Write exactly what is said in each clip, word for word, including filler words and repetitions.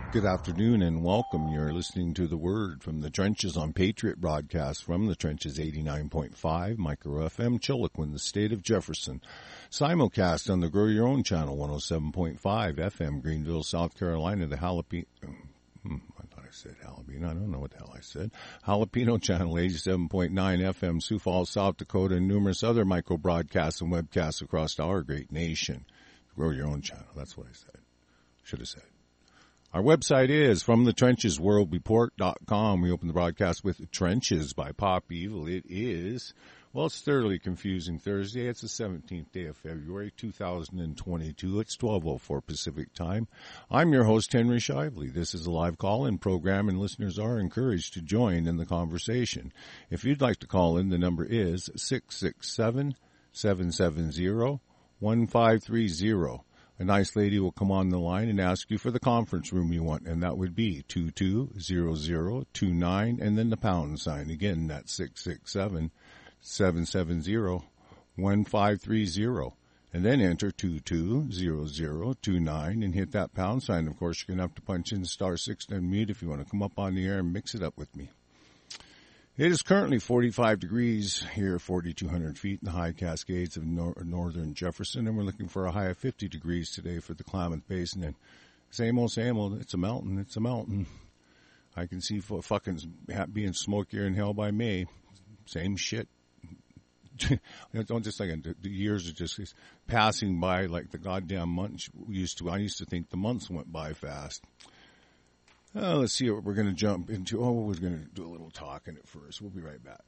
Good afternoon and welcome. You're listening to The Word from the Trenches on Patriot Broadcast from the Trenches eighty-nine point five, Micro F M, Chiloquin, the state of Jefferson. Simulcast on the Grow Your Own channel, one oh seven point five F M, Greenville, South Carolina, the Jalapeno, hmm, I thought I said Jalapeno, I don't know what the hell I said. Jalapeno channel, eighty-seven point nine F M, Sioux Falls, South Dakota, and numerous other micro broadcasts and webcasts across our great nation. Grow Your Own channel, that's what I said. Should have said. Our website is from the trenches world report dot com. We open the broadcast with Trenches by Pop Evil. It is, well, it's thoroughly confusing Thursday. It's the seventeenth day of February, two thousand twenty-two. It's twelve oh four Pacific time. I'm your host, Henry Shively. This is a live call-in program, and listeners are encouraged to join in the conversation. If you'd like to call in, the number is six six seven, seven seven zero, one five three zero. A nice lady will come on the line and ask you for the conference room you want, and that would be two two zero zero two nine and then the pound sign. Again, that's six six seven, seven seven zero, one five three zero. And then enter two two zero zero two nine and hit that pound sign. Of course, you're going to have to punch in star six to unmute if you want to come up on the air and mix it up with me. It is currently forty-five degrees here, forty-two hundred feet in the high Cascades of nor- northern Jefferson, and we're looking for a high of fifty degrees today for the Klamath Basin. And same old, same old, it's a mountain, it's a mountain. I can see f- fucking being smokier in hell by May. Same shit. Don't just like the years are just passing by like the goddamn months used to. I used to think the months went by fast. Uh, let's see what we're going to jump into. Oh, we're going to do a little talking at first. We'll be right back.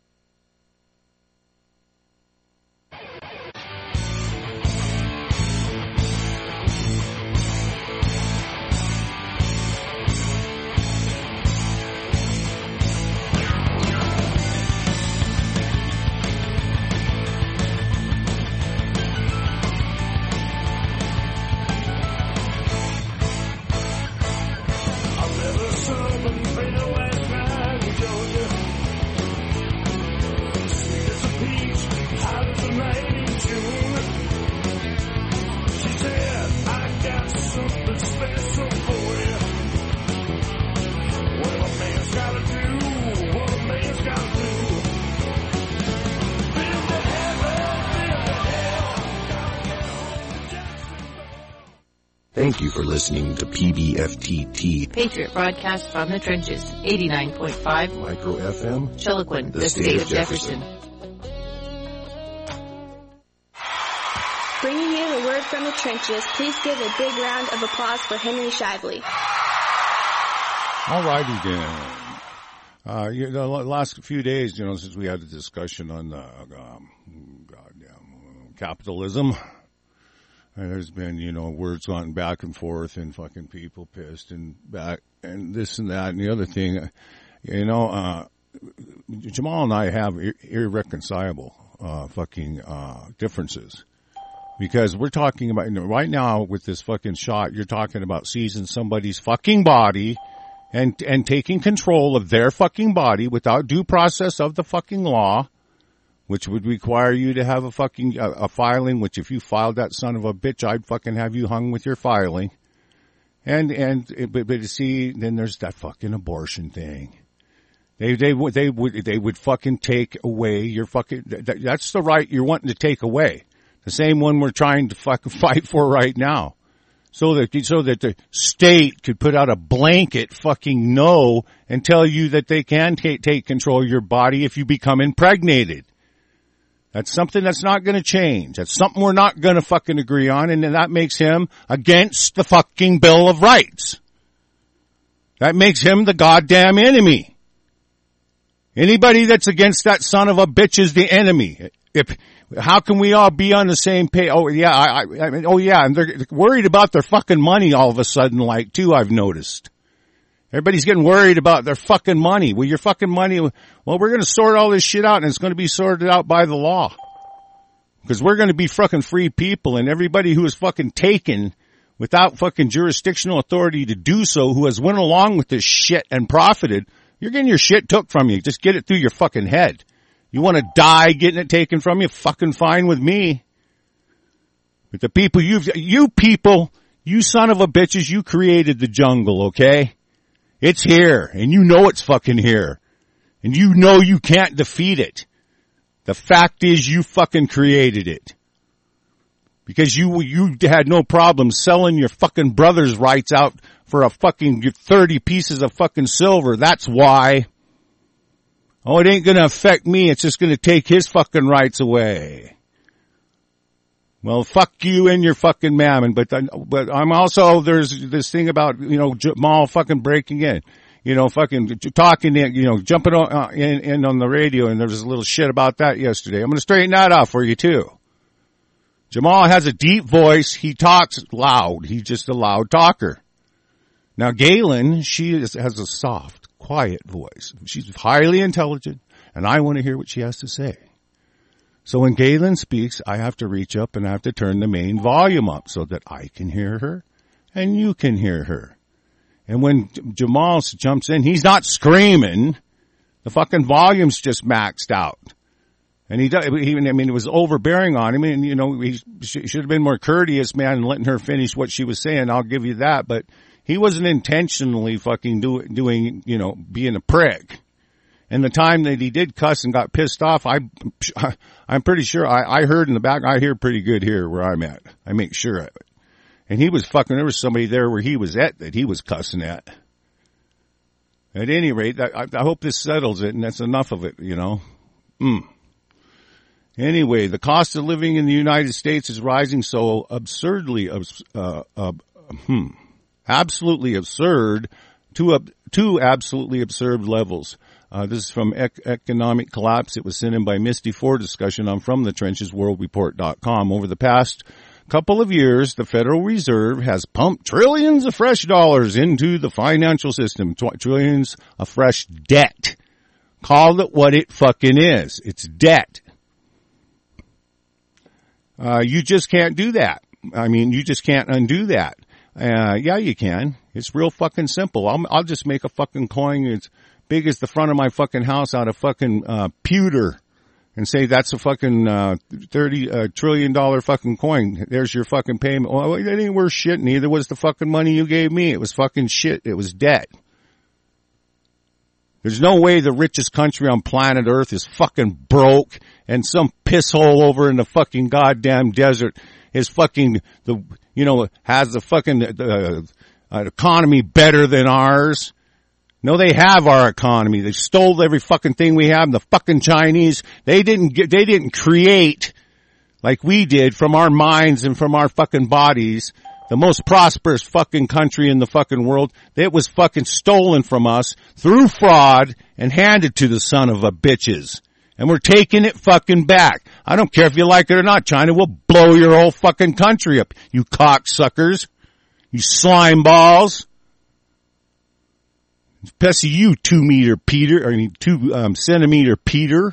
Thank you for listening to P B F T T, Patriot Broadcast from the Trenches, eighty-nine point five Micro F M, Chiloquin, the, the state, state of Jefferson. Jefferson. Bringing you the word from the trenches, please give a big round of applause for Henry Shively. All righty then. Uh, you know, the last few days, you know, since we had a discussion on the um, goddamn capitalism. And there's been, you know, words gone back and forth and fucking people pissed and back and this and that and the other thing. You know, uh, Jamal and I have ir- irreconcilable, uh, fucking, uh, differences. Because we're talking about, you know, right now with this fucking shot, you're talking about seizing somebody's fucking body and, and taking control of their fucking body without due process of the fucking law. Which would require you to have a fucking, a, a filing, which if you filed that son of a bitch, I'd fucking have you hung with your filing. And, and, but, but see, then there's that fucking abortion thing. They, they would, they would, they would fucking take away your fucking, that, that's the right you're wanting to take away. The same one we're trying to fucking fight for right now. So that, so that the state could put out a blanket fucking no and tell you that they can t- take control of your body if you become impregnated. That's something that's not going to change. That's something we're not going to fucking agree on, and that makes him against the fucking Bill of Rights. That makes him the goddamn enemy. Anybody that's against that son of a bitch is the enemy. If, how can we all be on the same page? Oh yeah, I, I, I mean, oh yeah, and they're worried about their fucking money all of a sudden, like too, I've noticed. Everybody's getting worried about their fucking money. Well, your fucking money, well, we're going to sort all this shit out, and it's going to be sorted out by the law. Because we're going to be fucking free people, and everybody who is fucking taken without fucking jurisdictional authority to do so, who has went along with this shit and profited, you're getting your shit took from you. Just get it through your fucking head. You want to die getting it taken from you? Fucking fine with me. But the people you've, you people, You son of a bitches, you created the jungle, okay? It's here, and you know it's fucking here. And you know you can't defeat it. The fact is you fucking created it. Because you, you had no problem selling your fucking brother's rights out for a fucking thirty pieces of fucking silver. That's why. Oh, it ain't gonna affect me. It's just gonna take his fucking rights away. Well, fuck you and your fucking mammon, but but I'm also, there's this thing about, you know, Jamal fucking breaking in, you know, fucking talking, you know, jumping on, uh, in, in on the radio, and there was a little shit about that yesterday. I'm going to straighten that out for you too. Jamal has a deep voice. He talks loud. He's just a loud talker. Now, Galen, she is, has a soft, quiet voice. She's highly intelligent, and I want to hear what she has to say. So when Galen speaks, I have to reach up and I have to turn the main volume up so that I can hear her and you can hear her. And when Jamal jumps in, he's not screaming. The fucking volume's just maxed out. And he, he I mean, it was overbearing on him. And, you know, he should have been more courteous, man, and letting her finish what she was saying. I'll give you that. But he wasn't intentionally fucking do, doing, you know, being a prick. And the time that he did cuss and got pissed off, I, I'm pretty sure I, I heard in the back, I hear pretty good here where I'm at. I make sure of it. And he was fucking, there was somebody there where he was at that he was cussing at. At any rate, I, I hope this settles it, and that's enough of it, you know. Mm. Anyway, the cost of living in the United States is rising so absurdly, uh, uh, hmm, absolutely absurd to, uh, to absolutely absurd levels. Uh, this is from Ec- Economic Collapse. It was sent in by Misty for discussion on from the trenches world report dot com. Over the past couple of years, the Federal Reserve has pumped trillions of fresh dollars into the financial system, tw- trillions of fresh debt. Call it what it fucking is. It's debt. Uh, you just can't do that. I mean, you just can't undo that. Uh, yeah, you can. It's real fucking simple. I'll, I'll just make a fucking coin. It's big as the front of my fucking house out of fucking, uh, pewter and say that's a fucking, uh, thirty, uh, trillion dollar fucking coin. There's your fucking payment. Well, it ain't worth shit. Neither was the fucking money you gave me. It was fucking shit. It was debt. There's no way the richest country on planet Earth is fucking broke and some pisshole over in the fucking goddamn desert is fucking the, you know, has the fucking, uh, uh, economy better than ours. No, they have our economy. They stole every fucking thing we have. The fucking Chinese, they didn't get, they didn't create like we did from our minds and from our fucking bodies the most prosperous fucking country in the fucking world. It was fucking stolen from us through fraud and handed to the son of a bitches. And we're taking it fucking back. I don't care if you like it or not. China will blow your whole fucking country up, you cocksuckers. You slime balls. Especially you, two meter Peter, I mean, two um, centimeter Peter.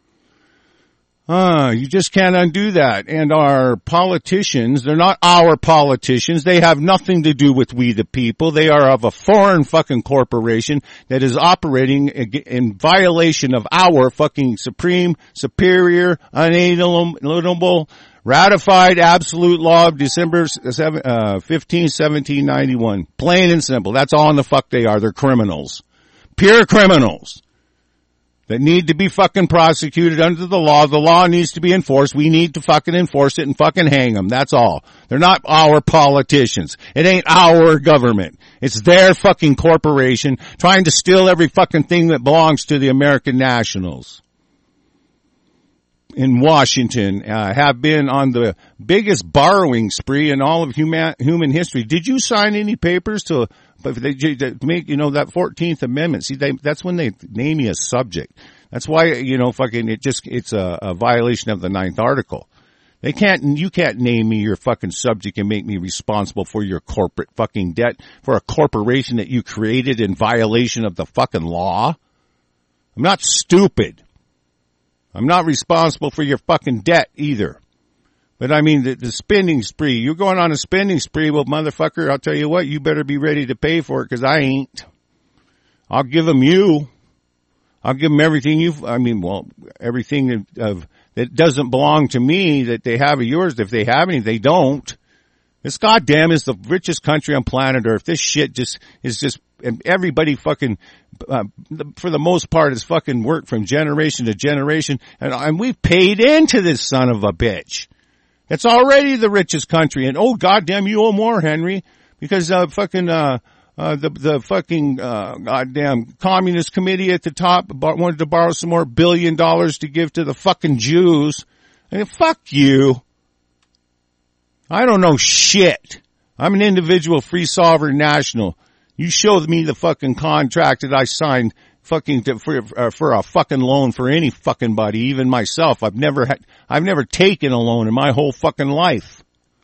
Ah, you just can't undo that. And our politicians, they're not our politicians. They have nothing to do with we the people. They are of a foreign fucking corporation that is operating in violation of our fucking supreme, superior, unalienable, ratified absolute law of December fifteenth, seventeen ninety-one. Plain and simple. That's all in the fuck they are. They're criminals. Pure criminals that need to be fucking prosecuted under the law. The law needs to be enforced. We need to fucking enforce it and fucking hang them. That's all. They're not our politicians. It ain't our government. It's their fucking corporation trying to steal every fucking thing that belongs to the American nationals. In Washington, uh, have been on the biggest borrowing spree in all of human, human history. Did you sign any papers to, but they, to make, you know, that fourteenth Amendment? See, they, that's when they name you a subject. That's why, you know, fucking, it just, it's a, a violation of the ninth article. They can't, you can't name me your fucking subject and make me responsible for your corporate fucking debt for a corporation that you created in violation of the fucking law. I'm not stupid. I'm not responsible for your fucking debt either. But I mean, the, the spending spree, you're going on a spending spree. Well, motherfucker, I'll tell you what, you better be ready to pay for it because I ain't. I'll give them you. I'll give them everything you've, I mean, well, everything that, of, that doesn't belong to me that they have of yours. If they have any, they don't. This goddamn is the richest country on planet Earth. This shit just is just, and everybody fucking, uh, for the most part, is fucking worked from generation to generation, and, and we've paid into this son of a bitch. It's already the richest country, and oh goddamn, you owe more, Henry, because uh, fucking uh, uh, the the fucking uh, goddamn Communist Committee at the top wanted to borrow some more billion dollars to give to the fucking Jews. I mean, fuck you. I don't know shit. I'm an individual, free, sovereign national. You showed me the fucking contract that I signed fucking to, for, uh, for a fucking loan for any fucking body, even myself. I've never had, I've never taken a loan in my whole fucking life.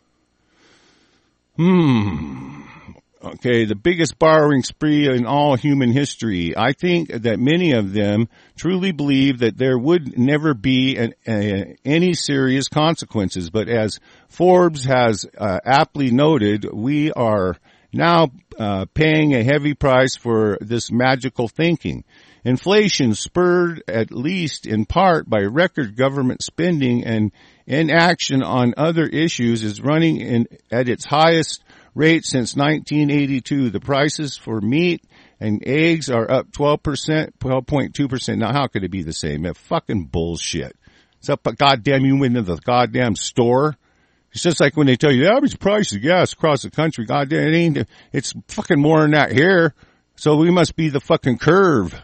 Hmm. Okay, the biggest borrowing spree in all human history. I think that many of them truly believe that there would never be an, uh, any serious consequences. But as Forbes has uh, aptly noted, we are now uh, paying a heavy price for this magical thinking. Inflation, spurred at least in part by record government spending and inaction on other issues, is running in, at its highest rate since nineteen eighty-two. The prices for meat and eggs are up twelve percent, twelve point two percent. Now, how could it be the same? That fucking bullshit. It's up, goddamn, you went into the goddamn store. It's just like when they tell you the average price of gas across the country. Goddamn, it ain't, it's fucking more than that here. So we must be the fucking curve.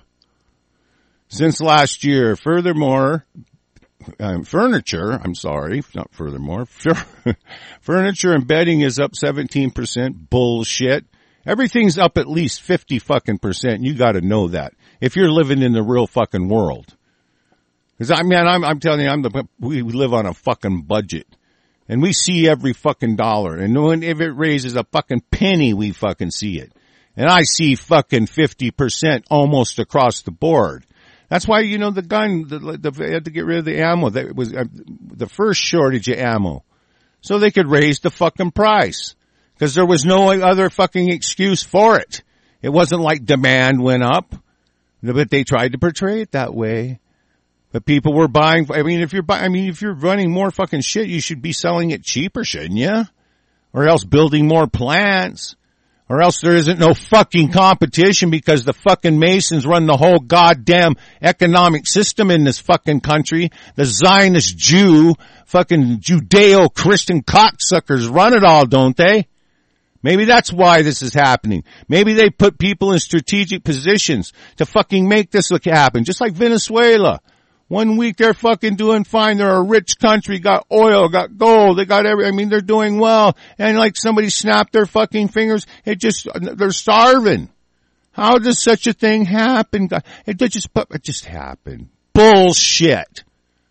Since last year, furthermore, Um, furniture, I'm sorry, not furthermore, furniture and bedding is up seventeen percent. Bullshit. Everything's up at least fifty fucking percent. You gotta know that. If you're living in the real fucking world. Cause I mean, I'm, I'm telling you, I'm the, we live on a fucking budget. And we see every fucking dollar. And when, if it raises a fucking penny, we fucking see it. And I see fucking fifty percent almost across the board. That's why, you know, the gun, the, the, they had to get rid of the ammo. That was uh, the first shortage of ammo. So they could raise the fucking price. Because there was no other fucking excuse for it. It wasn't like demand went up. But they tried to portray it that way. But people were buying, I mean, if you're buying, I mean, if you're running more fucking shit, you should be selling it cheaper, shouldn't you? Or else building more plants. Or else there isn't no fucking competition because the fucking Masons run the whole goddamn economic system in this fucking country. The Zionist Jew, fucking Judeo-Christian cocksuckers run it all, don't they? Maybe that's why this is happening. Maybe they put people in strategic positions to fucking make this look happen. Just like Venezuela. One week they're fucking doing fine. They're a rich country, got oil, got gold, they got every, I mean, they're doing well. And like somebody snapped their fucking fingers, it just, they're starving. How does such a thing happen? It just, it just happened. Bullshit.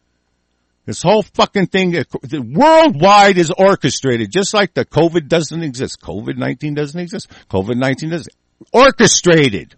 This whole fucking thing, the worldwide is orchestrated, just like the COVID doesn't exist. COVID nineteen doesn't exist. COVID nineteen doesn't. Orchestrated.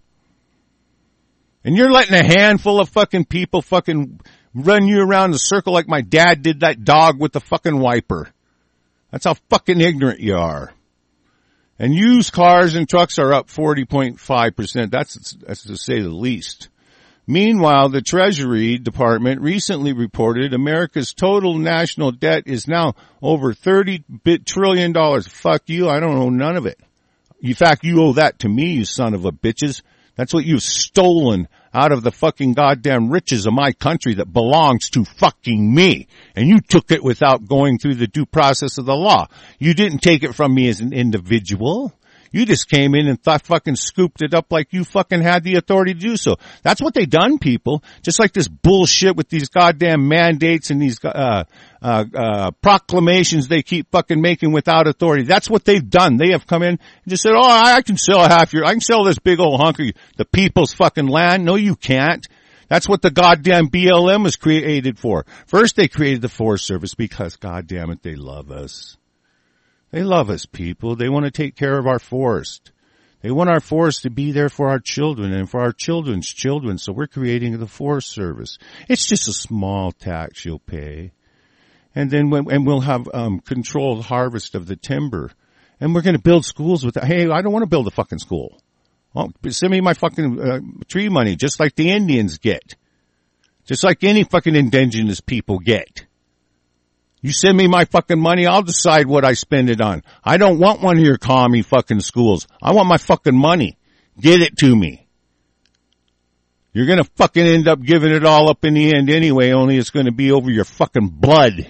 And you're letting a handful of fucking people fucking run you around the circle like my dad did that dog with the fucking wiper. That's how fucking ignorant you are. And used cars and trucks are up forty point five percent. That's, that's to say the least. Meanwhile, the Treasury Department recently reported America's total national debt is now over thirty trillion dollars. Fuck you, I don't owe none of it. In fact, you owe that to me, you son of a bitches. That's what you've stolen out of the fucking goddamn riches of my country that belongs to fucking me. And you took it without going through the due process of the law. You didn't take it from me as an individual. You just came in and thought fucking scooped it up like you fucking had the authority to do so. That's what they done, people. Just like this bullshit with these goddamn mandates and these, uh, uh, uh, proclamations they keep fucking making without authority. That's what they've done. They have come in and just said, oh, I, I can sell half your, I can sell this big old hunk of the people's fucking land. No, you can't. That's what the goddamn B L M was created for. First they created the Forest Service because goddamn it, they love us. They love us, people. They want to take care of our forest. They want our forest to be there for our children and for our children's children. So we're creating the Forest Service. It's just a small tax you'll pay. And then when, and we'll have, um, controlled harvest of the timber. And we're going to build schools with that. Hey, I don't want to build a fucking school. Well, send me my fucking, uh, tree money, just like the Indians get. Just like any fucking indigenous people get. You send me my fucking money, I'll decide what I spend it on. I don't want one of your commie fucking schools. I want my fucking money. Get it to me. You're gonna fucking end up giving it all up in the end anyway, only it's gonna be over your fucking blood.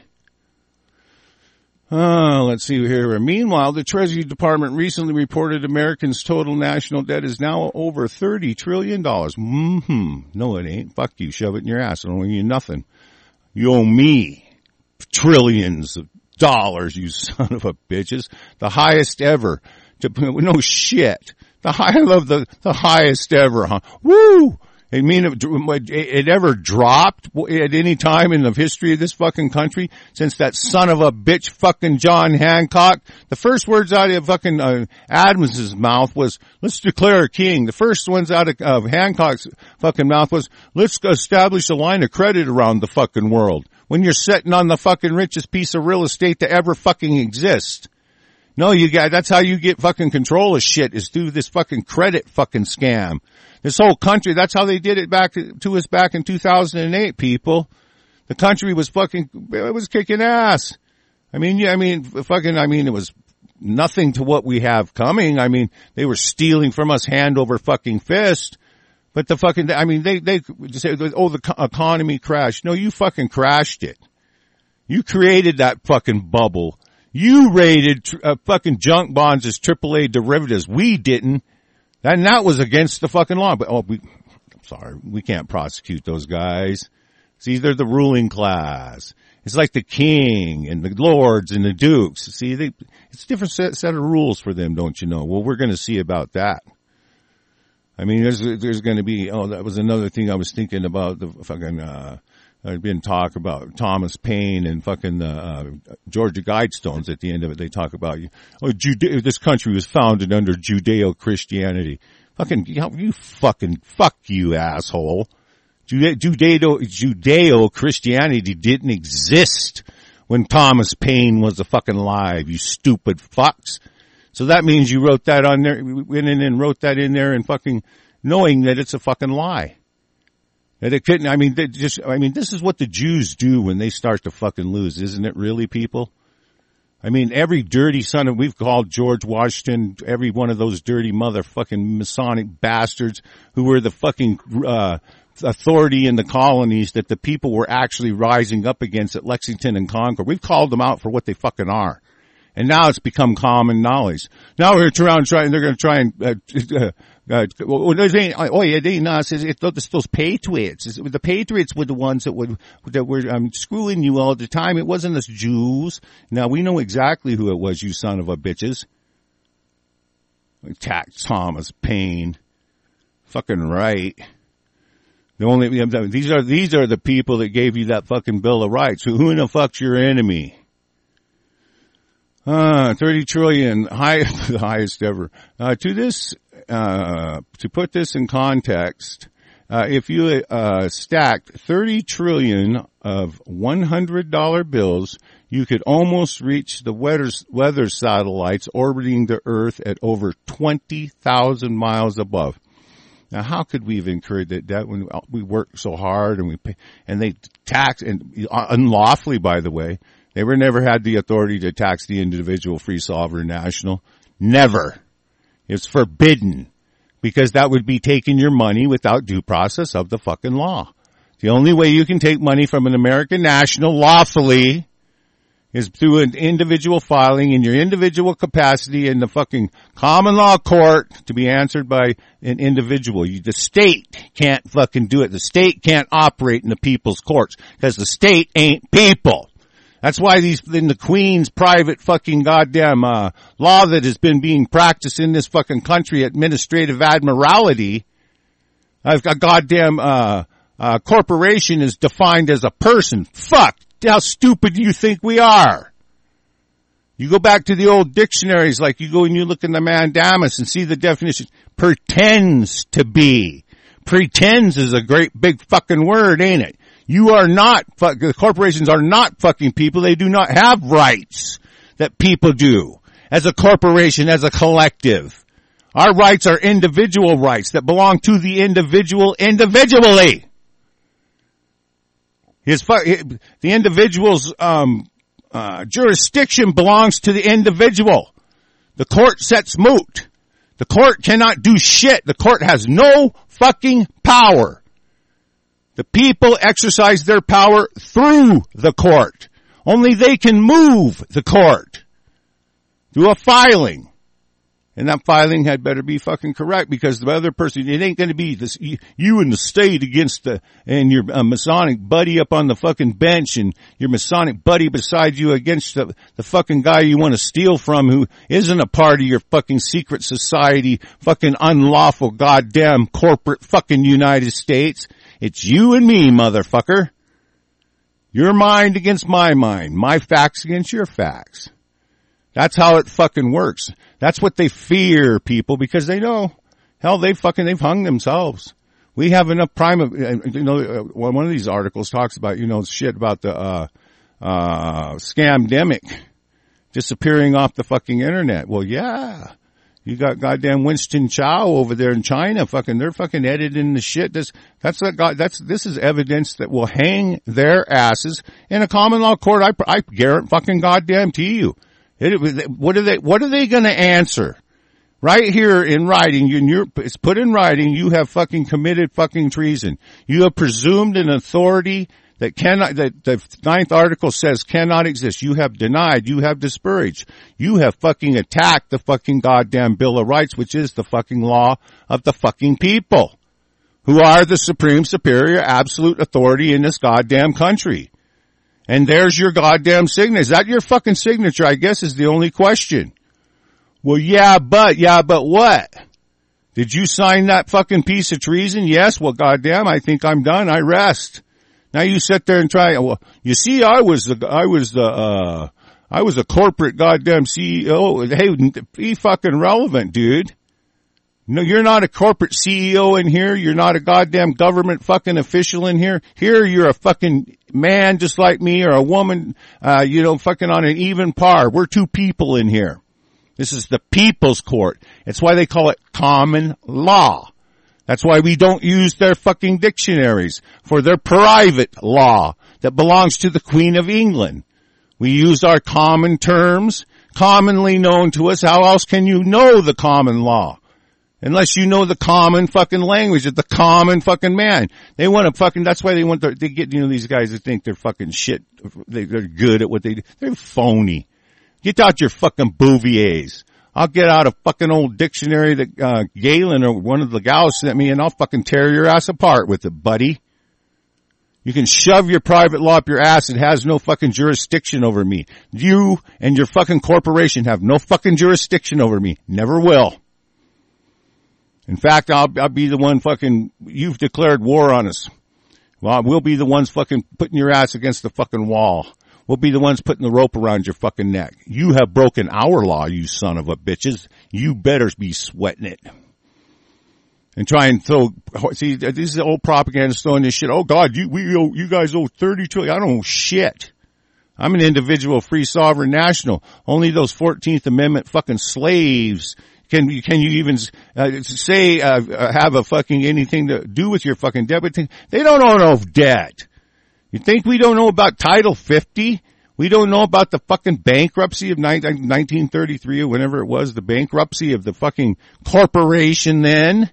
Uh, let's see here. Meanwhile, the Treasury Department recently reported Americans' total national debt is now over thirty trillion dollars. Mm-hmm. No, it ain't. Fuck you. Shove it in your ass. I don't owe you nothing. You owe me trillions of dollars, you son of a bitches. The highest ever. No shit. The high, I love the, the highest ever, huh? Woo! I mean, it, it ever dropped at any time in the history of this fucking country since that son of a bitch fucking John Hancock. The first words out of fucking uh, Adams's mouth was, let's declare a king. The first ones out of uh, Hancock's fucking mouth was, let's establish a line of credit around the fucking world. When you're sitting on the fucking richest piece of real estate to ever fucking exist. No, you got, that's how you get fucking control of shit, is through this fucking credit fucking scam. This whole country, that's how they did it back to, to us back in two thousand eight, people. The country was fucking, it was kicking ass. I mean, yeah, I mean, fucking, I mean, it was nothing to what we have coming. I mean, they were stealing from us hand over fucking fist. But the fucking, I mean, they, they say, oh, the economy crashed. No, you fucking crashed it. You created that fucking bubble. You rated uh, fucking junk bonds as triple A derivatives. We didn't. And that was against the fucking law. But, oh, we, I'm sorry, we can't prosecute those guys. See, they're the ruling class. It's like the king and the lords and the dukes. See, they, it's a different set, set of rules for them, don't you know? Well, we're going to see about that. I mean, there's, there's going to be, oh, that was another thing I was thinking about, the fucking, uh, there'd been talk about Thomas Paine and fucking, uh, Georgia Guidestones at the end of it. They talk about, oh, Jude- this country was founded under Judeo-Christianity. Fucking, you fucking, fuck you, asshole. Jude- Judeo, Judeo-Christianity didn't exist when Thomas Paine was a fucking alive, you stupid fucks. So that means you wrote that on there, went in and wrote that in there and fucking knowing that it's a fucking lie. That it couldn't, I mean, they just, I mean, this is what the Jews do when they start to fucking lose, isn't it really, people? I mean, every dirty son of, we've called George Washington, every one of those dirty motherfucking Masonic bastards who were the fucking, uh, authority in the colonies that the people were actually rising up against at Lexington and Concord. We've called them out for what they fucking are. And now it's become common knowledge. Now we're going to turn around and try, and they're going to try and, uh, uh, oh, oh yeah, they, no, it's, it's those patriots. It's, the patriots were the ones that would, that were, um, screwing you all the time. It wasn't us Jews. Now we know exactly who it was, you son of a bitches. Attack Thomas Paine. Fucking right. The only, these are, these are the people that gave you that fucking Bill of Rights. Who, who in the fuck's your enemy? Uh, thirty trillion, high, the highest ever. Uh, to this, uh, to put this in context, uh, if you, uh, stacked thirty trillion of one hundred dollar bills, you could almost reach the weather, weather satellites orbiting the Earth at over twenty thousand miles above. Now, how could we have incurred that debt when we work so hard and we pay, and they tax, and unlawfully, by the way? They were never had the authority to tax the individual, free, sovereign, national. Never. It's forbidden. Because that would be taking your money without due process of the fucking law. The only way you can take money from an American national lawfully is through an individual filing in your individual capacity in the fucking common law court to be answered by an individual. You, the state can't fucking do it. The state can't operate in the people's courts because the state ain't people. That's why these, in the Queen's private fucking goddamn, uh, law that has been being practiced in this fucking country, administrative admiralty, a, a goddamn, uh, uh, corporation is defined as a person. Fuck! How stupid do you think we are? You go back to the old dictionaries, like you go and you look in the mandamus and see the definition. Pretends to be. Pretends is a great big fucking word, ain't it? You are not, the corporations are not fucking people. They do not have rights that people do. As a corporation, as a collective. Our rights are individual rights that belong to the individual individually. His, the individual's, um, uh, jurisdiction belongs to the individual. The court sets moot. The court cannot do shit. The court has no fucking power. The people exercise their power through the court. Only they can move the court. Do a filing. And that filing had better be fucking correct, because the other person, it ain't going to be this, you and the state against the, and your uh, Masonic buddy up on the fucking bench and your Masonic buddy beside you against the, the fucking guy you want to steal from who isn't a part of your fucking secret society, fucking unlawful goddamn corporate fucking United States. It's you and me, motherfucker. Your mind against my mind. My facts against your facts. That's how it fucking works. That's what they fear, people, because they know, hell, they fucking, they've hung themselves. We have enough prime of, you know, one of these articles talks about, you know, shit about the, uh, uh, scamdemic disappearing off the fucking internet. Well, yeah. You got goddamn Winston Chow over there in China, fucking, they're fucking editing the shit. This, that's what God, that's, this is evidence that will hang their asses in a common law court. I, I guarantee fucking goddamn to you. It, what are they, what are they gonna answer? Right here in writing, you, you're, it's put in writing, you have fucking committed fucking treason. You have presumed an authority that cannot, that the ninth article says cannot exist. You have denied, you have disparaged. You have fucking attacked the fucking goddamn Bill of Rights, which is the fucking law of the fucking people, who are the supreme, superior, absolute authority in this goddamn country. And there's your goddamn signature. Is that your fucking signature, I guess, is the only question. Well, yeah, but, yeah, but what? Did you sign that fucking piece of treason? Yes. Well, goddamn, I think I'm done. I rest. Now you sit there and try, well, you see, I was the, I was the, uh, I was a corporate goddamn C E O. Hey, be fucking relevant, dude. No, you're not a corporate C E O in here. You're not a goddamn government fucking official in here. Here you're a fucking man just like me, or a woman, uh, you know, fucking on an even par. We're two people in here. This is the people's court. It's why they call it common law. That's why we don't use their fucking dictionaries for their private law that belongs to the Queen of England. We use our common terms, commonly known to us. How else can you know the common law? Unless you know the common fucking language of the common fucking man. They want to fucking, that's why they want to, they get, you know, these guys that think they're fucking shit. They, they're good at what they do. They're phony. Get out your fucking Bouviers. I'll get out a fucking old dictionary that, uh, Galen or one of the gals sent me, and I'll fucking tear your ass apart with it, buddy. You can shove your private law up your ass. It has no fucking jurisdiction over me. You and your fucking corporation have no fucking jurisdiction over me. Never will. In fact, I'll, I'll be the one fucking, you've declared war on us. Well, we'll be the ones fucking putting your ass against the fucking wall. We'll be the ones putting the rope around your fucking neck. You have broken our law, you son of a bitches. You better be sweating it. And try and throw, see, this is the old propaganda throwing this shit. Oh God, you, we owe, you guys owe thirty trillion. I don't owe shit. I'm an individual, free, sovereign, national. Only those fourteenth Amendment fucking slaves Can you, can you even, uh, say, uh, have a fucking anything to do with your fucking debit? They don't know no debt. You think we don't know about Title fifty? We don't know about the fucking bankruptcy of nineteen thirty-three or whenever it was, the bankruptcy of the fucking corporation then?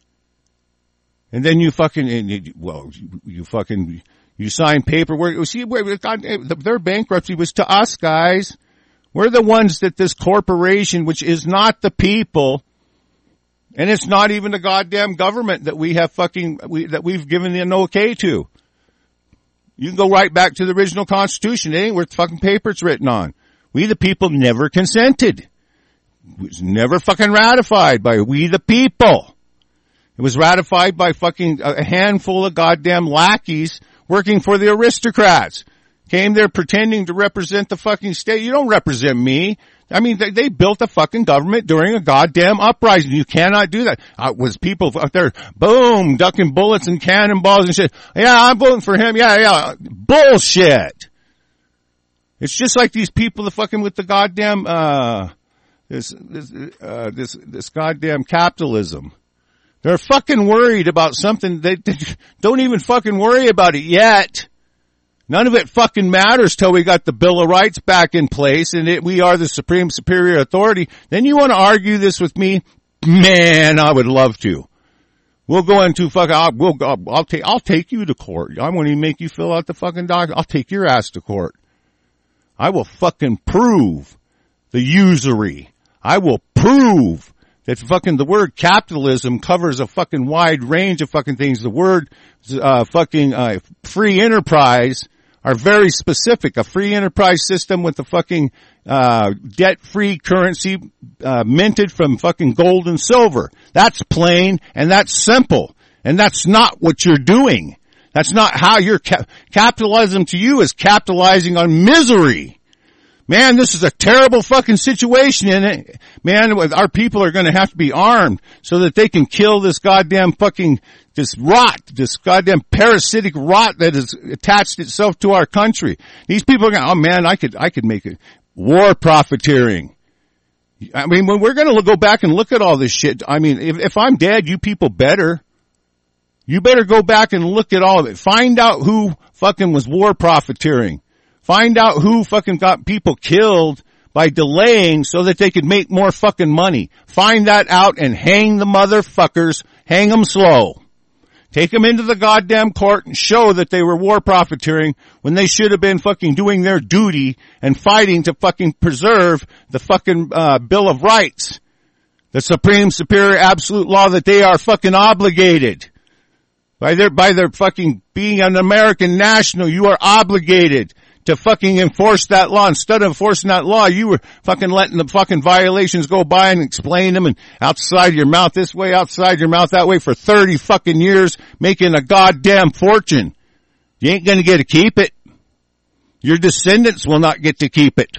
And then you fucking, well, you, you fucking, you sign paperwork. See, their bankruptcy was to us, guys. We're the ones that this corporation, which is not the people, and it's not even the goddamn government that we have fucking, we, that we've given an okay to. You can go right back to the original Constitution. It ain't worth fucking paper it's written on. We the people never consented. It was never fucking ratified by we the people. It was ratified by fucking a handful of goddamn lackeys working for the aristocrats. Came there pretending to represent the fucking state. You don't represent me. I mean, they, they built a fucking government during a goddamn uprising. You cannot do that. Uh, was people out there, boom, ducking bullets and cannonballs and shit. Yeah, I'm voting for him. Yeah, yeah. Bullshit. It's just like these people, the fucking with the goddamn, uh, this, this, uh, this, this goddamn capitalism. They're fucking worried about something. They, they don't even fucking worry about it yet. None of it fucking matters till we got the Bill of Rights back in place and it, we are the supreme superior authority. Then you want to argue this with me? Man, I would love to. We'll go into fucking, I'll, we'll, I'll, I'll take, I'll take you to court. I won't even make you fill out the fucking document. I'll take your ass to court. I will fucking prove the usury. I will prove that fucking the word capitalism covers a fucking wide range of fucking things. The word, uh, fucking, uh, free enterprise are very specific. A free enterprise system with the fucking, uh, debt-free currency, uh, minted from fucking gold and silver. That's plain and that's simple. And that's not what you're doing. That's not how you're, ca- capitalism to you is capitalizing on misery. Man, this is a terrible fucking situation in it. Man, our people are going to have to be armed so that they can kill this goddamn fucking, this rot, this goddamn parasitic rot that has attached itself to our country. These people are going, oh man, I could, I could make it. War profiteering. I mean, when we're going to go back and look at all this shit, I mean, if, if I'm dead, you people better, you better go back and look at all of it. Find out who fucking was war profiteering. Find out who fucking got people killed by delaying so that they could make more fucking money. Find that out and hang the motherfuckers. Hang them slow. Take them into the goddamn court and show that they were war profiteering when they should have been fucking doing their duty and fighting to fucking preserve the fucking uh, Bill of Rights. The supreme, superior, absolute law that they are fucking obligated. By their, by their fucking being an American national, you are obligated to fucking enforce that law. Instead of enforcing that law, you were fucking letting the fucking violations go by and explain them and outside your mouth this way, outside your mouth that way for thirty fucking years, making a goddamn fortune. You ain't gonna get to keep it. Your descendants will not get to keep it.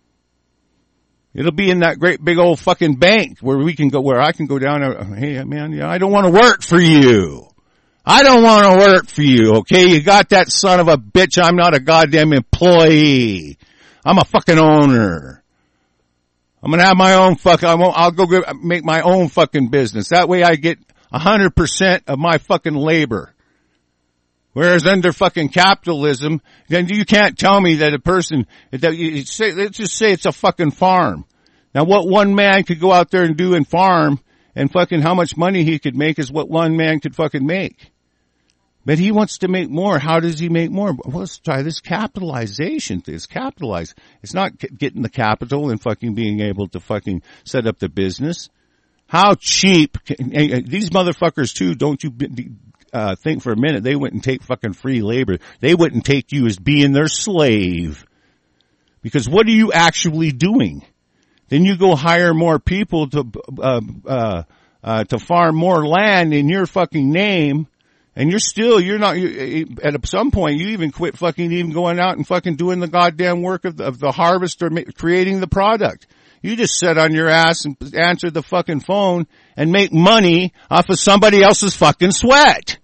It'll be in that great big old fucking bank where we can go, where I can go down and, hey man, yeah, I don't want to work for you. I don't want to work for you, okay? You got that son of a bitch. I'm not a goddamn employee. I'm a fucking owner. I'm gonna have my own fuck, I won't, I'll go get, make my own fucking business. That way I get a hundred percent of my fucking labor. Whereas under fucking capitalism, then you can't tell me that a person, that you say, let's just say it's a fucking farm. Now what one man could go out there and do and farm and fucking how much money he could make is what one man could fucking make. But he wants to make more. How does he make more? Well, let's try this capitalization thing. It's capitalized. It's not getting the capital and fucking being able to fucking set up the business. How cheap can, these motherfuckers too, don't you uh, think for a minute they wouldn't take fucking free labor. They wouldn't take you as being their slave. Because what are you actually doing? Then you go hire more people to, uh, uh, uh, to farm more land in your fucking name. And you're still, you're not, you, at some point you even quit fucking even going out and fucking doing the goddamn work of the, of the harvest or ma- creating the product. You just sit on your ass and answer the fucking phone and make money off of somebody else's fucking sweat.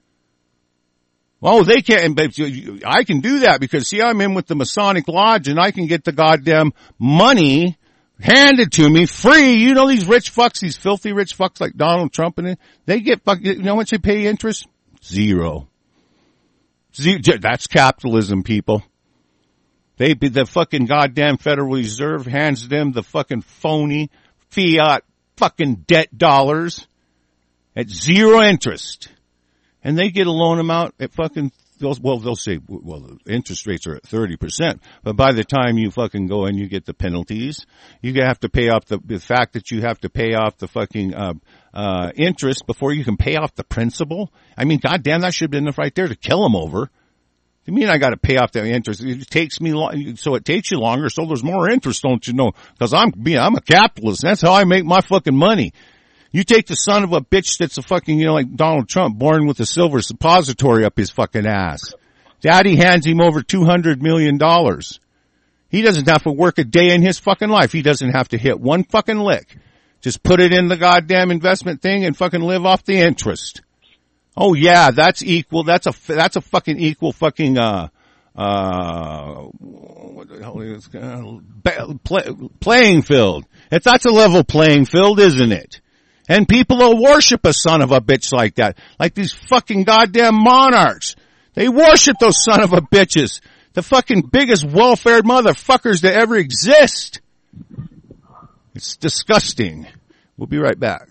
Oh, they can't, but I can do that because see, I'm in with the Masonic Lodge and I can get the goddamn money handed to me free. You know these rich fucks, these filthy rich fucks like Donald Trump and it, they get fuck, you know how much they pay interest? Zero. Zero. That's capitalism, people. They, the fucking goddamn Federal Reserve hands them the fucking phony fiat fucking debt dollars at zero interest. And they get a loan amount at fucking, well, they'll say, well, the interest rates are at thirty percent. But by the time you fucking go and you get the penalties, you have to pay off the, the fact that you have to pay off the fucking, uh, uh, interest before you can pay off the principal. I mean, goddamn, that should have been enough right there to kill them over. You mean I got to pay off the interest? It takes me long, so it takes you longer, so there's more interest, don't you know? Because I'm being, I'm a capitalist. That's how I make my fucking money. You take the son of a bitch that's a fucking, you know, like Donald Trump, born with a silver suppository up his fucking ass. Daddy hands him over two hundred million dollars. He doesn't have to work a day in his fucking life. He doesn't have to hit one fucking lick. Just put it in the goddamn investment thing and fucking live off the interest. Oh yeah, that's equal. That's a, that's a fucking equal fucking, uh, uh, what the hell is it? Uh, play, playing field. If that's a level playing field, isn't it? And people will worship a son of a bitch like that. Like these fucking goddamn monarchs. They worship those son of a bitches. The fucking biggest welfare motherfuckers that ever exist. It's disgusting. We'll be right back.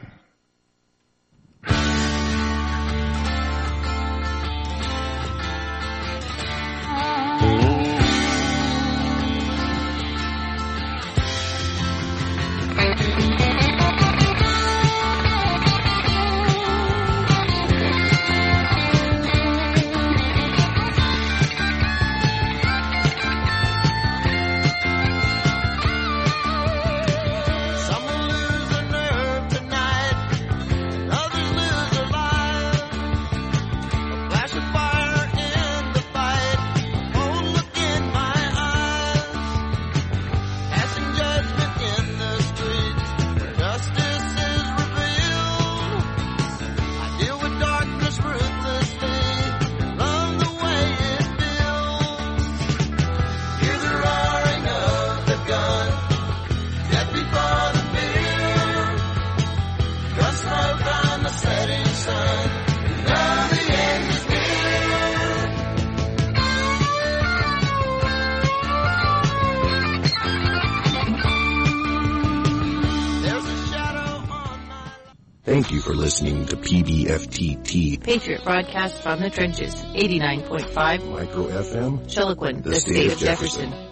Thank you for listening to P B F T T. Patriot broadcast from the trenches, eighty-nine point five. Micro F M. Chiloquin, the, the state, state of Jefferson. Jefferson.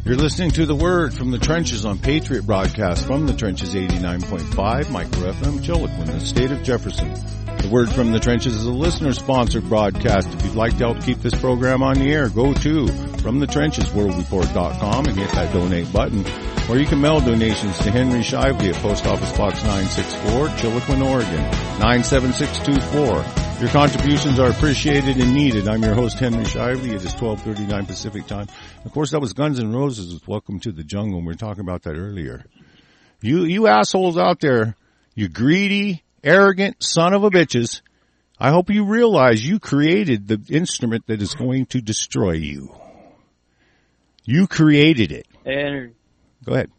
You're listening to The Word from the Trenches on Patriot Broadcast from the Trenches eighty-nine point five, Micro F M, Chiloquin, the state of Jefferson. The Word from the Trenches is a listener-sponsored broadcast. If you'd like to help keep this program on the air, go to from the trenches world report dot com and hit that donate button. Or you can mail donations to Henry Shively at Post Office Box nine sixty-four, Chiloquin, Oregon, nine seven six two four. Your contributions are appreciated and needed. I'm your host, Henry Shively. It is twelve thirty-nine Pacific time. Of course, that was Guns N' Roses with Welcome to the Jungle, and we were talking about that earlier. You, you assholes out there, you greedy, arrogant son of a bitches, I hope you realize you created the instrument that is going to destroy you. You created it. Hey, Henry. Go ahead.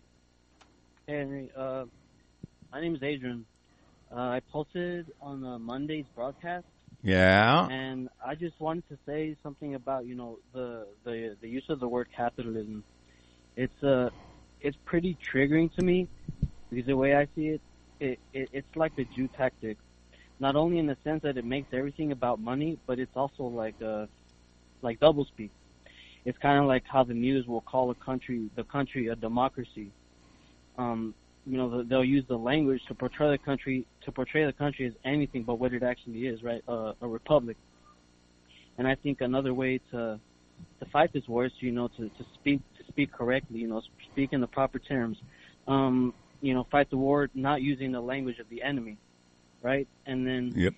Hey, Henry. Uh, my name is Adrian. Uh, I posted on uh, Monday's broadcast. Yeah. And I just wanted to say something about, you know, the the, the use of the word capitalism. It's uh, it's pretty triggering to me because the way I see it, it, it it's like the Jew tactic. Not only in the sense that it makes everything about money, but it's also like uh, like doublespeak. It's kind of like how the news will call a country, the country, a democracy. Um, you know, they'll use the language to portray the country, to portray the country as anything but what it actually is, right? Uh, a republic. And I think another way to to fight this war is, you know, to, to speak to speak correctly, you know, speak in the proper terms. Um, you know, fight the war not using the language of the enemy, right? And then, yep.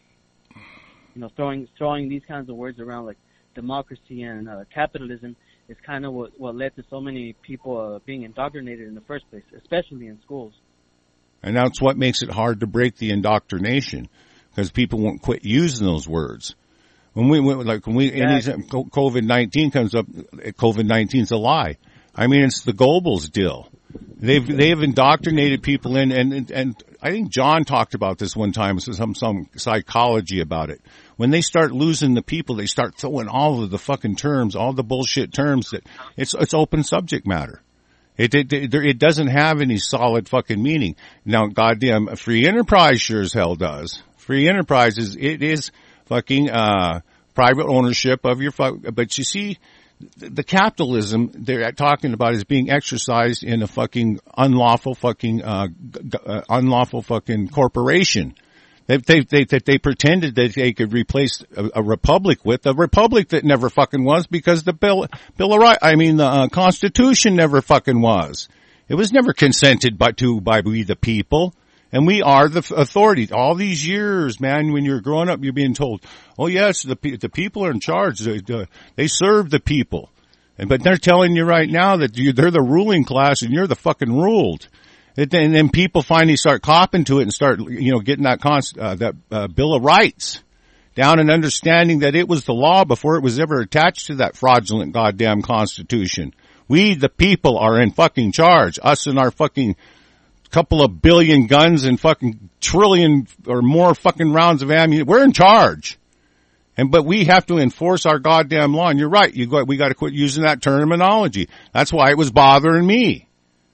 you know, throwing throwing these kinds of words around like democracy and uh, capitalism is kind of what, what led to so many people uh, being indoctrinated in the first place, especially in schools. And that's what makes it hard to break the indoctrination, because people won't quit using those words. When we, like, when we, anytime COVID nineteen comes up, COVID nineteen is a lie. I mean, it's the Goebbels deal. They've, they have indoctrinated people in, and, and, and I think John talked about this one time, some, some psychology about it. When they start losing the people, they start throwing all of the fucking terms, all the bullshit terms that, it's, it's open subject matter. It, it, it, it doesn't have any solid fucking meaning. Now, goddamn, free enterprise sure as hell does. Free enterprise is, it is fucking, uh, private ownership of your, but you see, the capitalism they're talking about is being exercised in a fucking unlawful fucking, uh, g- uh unlawful fucking corporation. They, they, they, they, they pretended that they could replace a, a republic with a republic that never fucking was, because the bill, bill of rights, I mean, the uh, Constitution never fucking was. It was never consented by, to, by we the people. And we are the authority. All these years, man, when you're growing up, you're being told, oh yes, the the people are in charge. They, they serve the people. And, but they're telling you right now that you, they're the ruling class and you're the fucking ruled. And then, and then people finally start copping to it and start, you know, getting that const, uh, that uh, Bill of Rights down and understanding that it was the law before it was ever attached to that fraudulent goddamn Constitution. We, the people, are in fucking charge. Us and our fucking couple of billion guns and fucking trillion or more fucking rounds of ammunition. We're in charge. And, but we have to enforce our goddamn law. And you're right. You got, we got to quit using that terminology. That's why it was bothering me.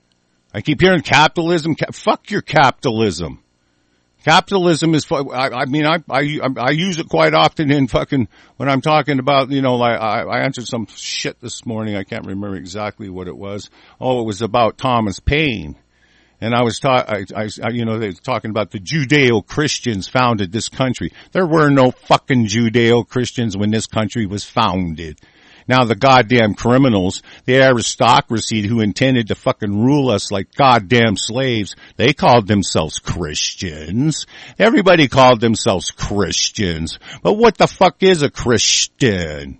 I keep hearing capitalism. Ca- fuck your capitalism. Capitalism is, I, I mean, I, I, I use it quite often in fucking, when I'm talking about, you know, like, I, I answered some shit this morning. I can't remember exactly what it was. Oh, it was about Thomas Paine. And I was ta- I, I, you know, they were talking about the Judeo-Christians founded this country. There were no fucking Judeo-Christians when this country was founded. Now the goddamn criminals, the aristocracy who intended to fucking rule us like goddamn slaves, they called themselves Christians. Everybody called themselves Christians. But what the fuck is a Christian?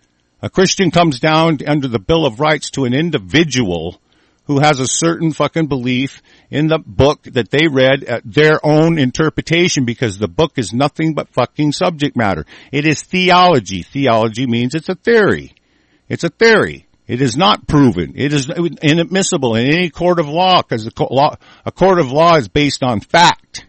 A Christian comes down under the Bill of Rights to an individual who has a certain fucking belief in the book that they read at their own interpretation, because the book is nothing but fucking subject matter. It is theology. Theology means it's a theory. It's a theory. It is not proven. It is inadmissible in any court of law, because a court of law is based on fact.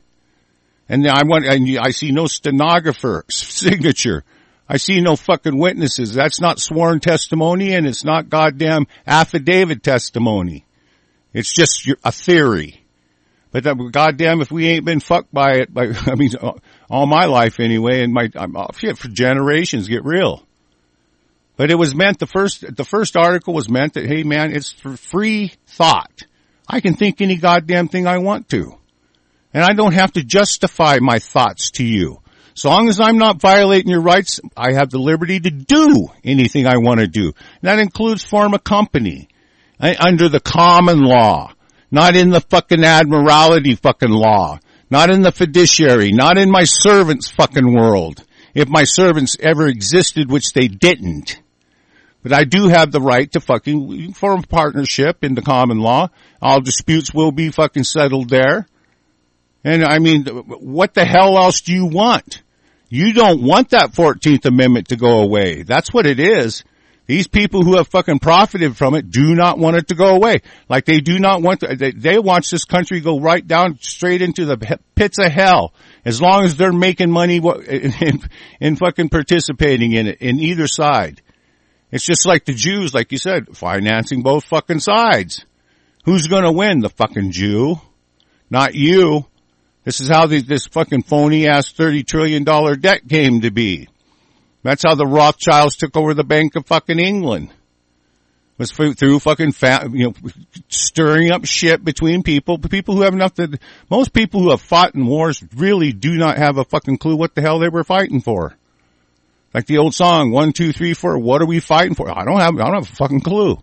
And I want, and I see no stenographer signature. I see no fucking witnesses. That's not sworn testimony, and it's not goddamn affidavit testimony. It's just a theory. But goddamn, if we ain't been fucked by it, by, I mean, all my life anyway, and my, I'm, shit, for generations, get real. But it was meant, the first, the first article was meant that, hey man, it's for free thought. I can think any goddamn thing I want to. And I don't have to justify my thoughts to you. So long as I'm not violating your rights, I have the liberty to do anything I want to do. And that includes form a company under the common law, not in the fucking admiralty fucking law, not in the fiduciary, not in my servants' fucking world. If my servants ever existed, which they didn't. But I do have the right to fucking form a partnership in the common law. All disputes will be fucking settled there. And I mean, what the hell else do you want? You don't want that fourteenth Amendment to go away. That's what it is. These people who have fucking profited from it do not want it to go away. Like they do not want to, they, they want this country to go right down straight into the pits of hell. As long as they're making money in, in, in fucking participating in it, in either side. It's just like the Jews, like you said, financing both fucking sides. Who's gonna win? The fucking Jew. Not you. This is how the, this fucking phony ass thirty trillion dollars debt came to be. That's how the Rothschilds took over the Bank of fucking England. It was through fucking, fa- you know, stirring up shit between people. People who have enough to, most people who have fought in wars really do not have a fucking clue what the hell they were fighting for. Like the old song, one, two, three, four, what are we fighting for? I don't have, I don't have a fucking clue.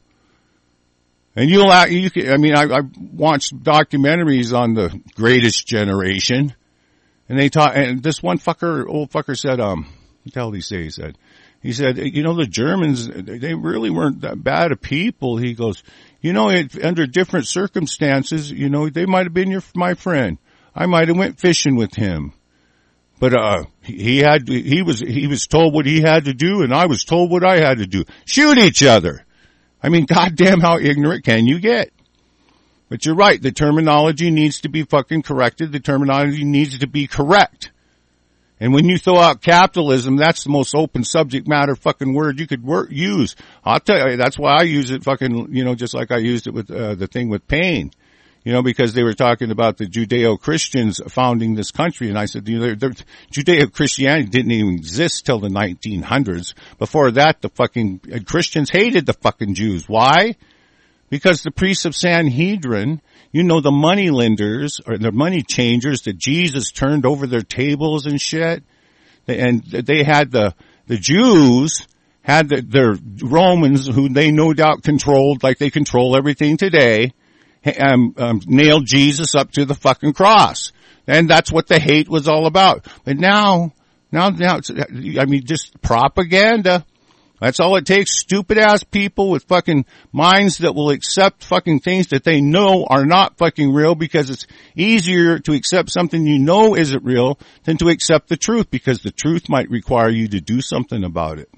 And you'll, you can, I mean, I, I watched documentaries on the Greatest Generation, and they taught, and this one fucker, old fucker said, um, what the hell did he say? He said, he said, you know, the Germans, they really weren't that bad of people. He goes, you know, it, under different circumstances, you know, they might have been your, my friend. I might have went fishing with him. But, uh, he had, he was, he was told what he had to do, and I was told what I had to do. Shoot each other. I mean, goddamn, how ignorant can you get? But you're right. The terminology needs to be fucking corrected. The terminology needs to be correct. And when you throw out capitalism, that's the most open subject matter fucking word you could wor- use. I'll tell you, that's why I use it fucking, you know, just like I used it with, uh, the thing with Paine. You know, because they were talking about the Judeo-Christians founding this country. And I said, you know, Judeo-Christianity didn't even exist till the nineteen hundreds. Before that, the fucking Christians hated the fucking Jews. Why? Because the priests of Sanhedrin, you know, the money lenders or the money changers that Jesus turned over their tables and shit. And they had the, the Jews had the, their Romans who they no doubt controlled like they control everything today. Um, um, nailed Jesus up to the fucking cross. And that's what the hate was all about. But now, now, now, it's, I mean, just propaganda. That's all it takes. Stupid ass people with fucking minds that will accept fucking things that they know are not fucking real, because it's easier to accept something you know isn't real than to accept the truth, because the truth might require you to do something about it.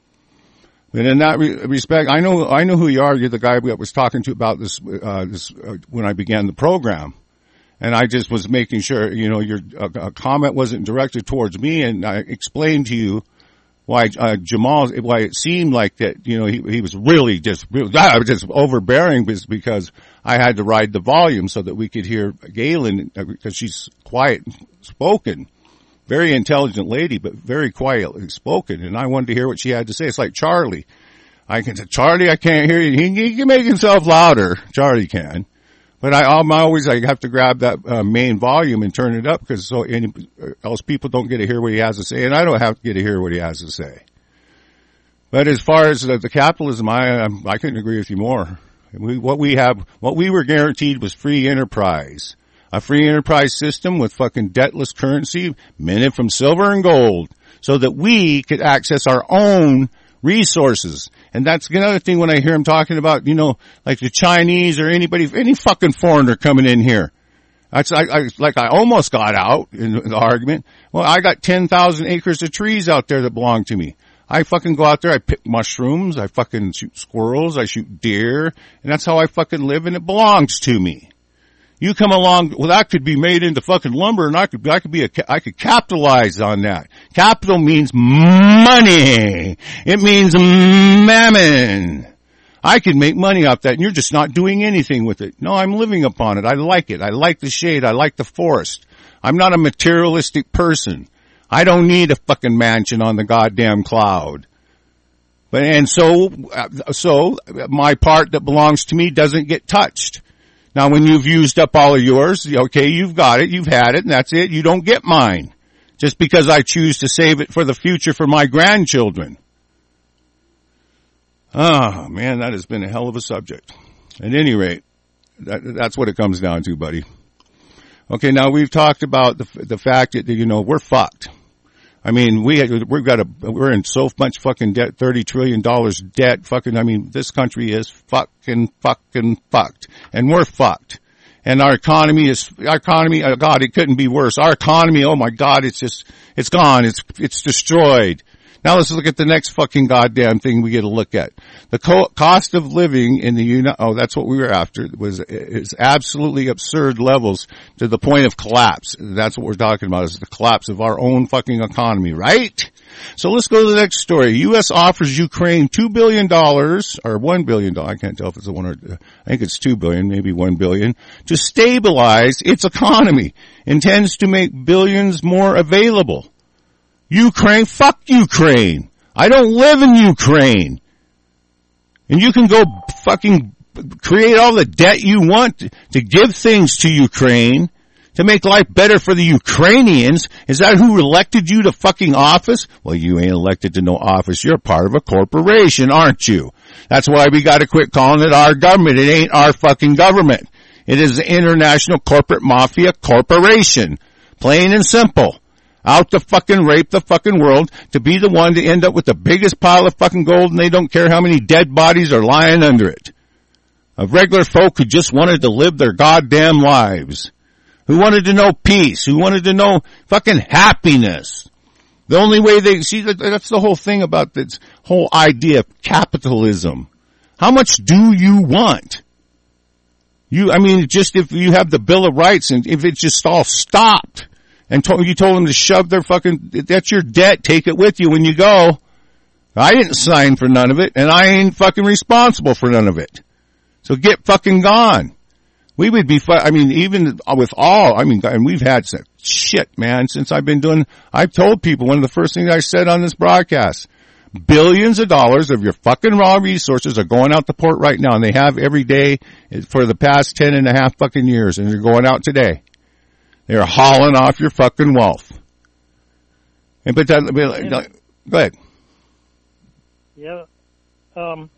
But in that re- respect, I know, I know who you are. You're the guy that was talking to about this, uh, this, uh, when I began the program. And I just was making sure, you know, your uh, comment wasn't directed towards me, and I explained to you why, uh, Jamal, why it seemed like that, you know, he, he was really just, really, ah, just overbearing, because I had to ride the volume so that we could hear Galen, because she's quiet spoken. Very intelligent lady, but very quietly spoken, and I wanted to hear what she had to say. It's like Charlie. I can say, Charlie, I can't hear you. He, he can make himself louder. Charlie can. But I, I'm always, I have to grab that uh, main volume and turn it up, because so any, else people don't get to hear what he has to say, and I don't have to get to hear what he has to say. But as far as the, the capitalism, I, I couldn't agree with you more. We, what we have, what we were guaranteed was free enterprise. A free enterprise system with fucking debtless currency, minted from silver and gold, so that we could access our own resources. And that's another thing when I hear him talking about, you know, like the Chinese or anybody, any fucking foreigner coming in here. That's I, I, like I almost got out in the argument. Well, I got ten thousand acres of trees out there that belong to me. I fucking go out there, I pick mushrooms, I fucking shoot squirrels, I shoot deer, and that's how I fucking live, and it belongs to me. You come along, well, that could be made into fucking lumber, and I could, I could be a, I could capitalize on that. Capital means money. It means mammon. I can make money off that, and you're just not doing anything with it. No, I'm living upon it. I like it. I like the shade. I like the forest. I'm not a materialistic person. I don't need a fucking mansion on the goddamn cloud. But, and so, so my part that belongs to me doesn't get touched. Now when you've used up all of yours, okay, you've got it, you've had it, and that's it. You don't get mine. Just because I choose to save it for the future for my grandchildren. Oh man, that has been a hell of a subject. At any rate, that, that's what it comes down to, buddy. Okay, now we've talked about the, the fact that, you know, we're fucked. I mean, we, we've got a, we're in so much fucking debt, thirty trillion dollars debt, fucking, I mean, this country is fucking, fucking fucked. And we're fucked. And our economy is, our economy, oh God, it couldn't be worse. Our economy, oh my God, it's just, it's gone. It's, it's destroyed. Now let's look at the next fucking goddamn thing we get to look at. The co- cost of living in the Uni- oh, that's what we were after. It was, it's absolutely absurd levels to the point of collapse. That's what we're talking about, is the collapse of our own fucking economy, right? So let's go to the next story. U S offers Ukraine two billion dollars, or one billion dollars, I can't tell if it's a one or, I think it's two billion dollars, maybe one billion dollars, to stabilize its economy. Intends to make billions more available. Ukraine, fuck Ukraine. I don't live in Ukraine. And you can go fucking create all the debt you want to give things to Ukraine to make life better for the Ukrainians. Is that who elected you to fucking office? Well, you ain't elected to no office. You're part of a corporation, aren't you? That's why we gotta quit calling it our government. It ain't our fucking government. It is the International Corporate Mafia Corporation. Plain and simple. Out to fucking rape the fucking world, to be the one to end up with the biggest pile of fucking gold, and they don't care how many dead bodies are lying under it. Of regular folk who just wanted to live their goddamn lives. Who wanted to know peace. Who wanted to know fucking happiness. The only way they, see, that's the whole thing about this whole idea of capitalism. How much do you want? You, I mean, just if you have the Bill of Rights and if it just all stopped. And told, you told them to shove their fucking, that's your debt, take it with you when you go. I didn't sign for none of it, and I ain't fucking responsible for none of it. So get fucking gone. We would be, fu- I mean, even with all, I mean, and we've had some shit, man, since I've been doing, I've told people, one of the first things I said on this broadcast, billions of dollars of your fucking raw resources are going out the port right now, and they have every day for the past ten and a half fucking years, and they're going out today. They're hauling off your fucking wealth. And but that, go ahead. Yeah. Um,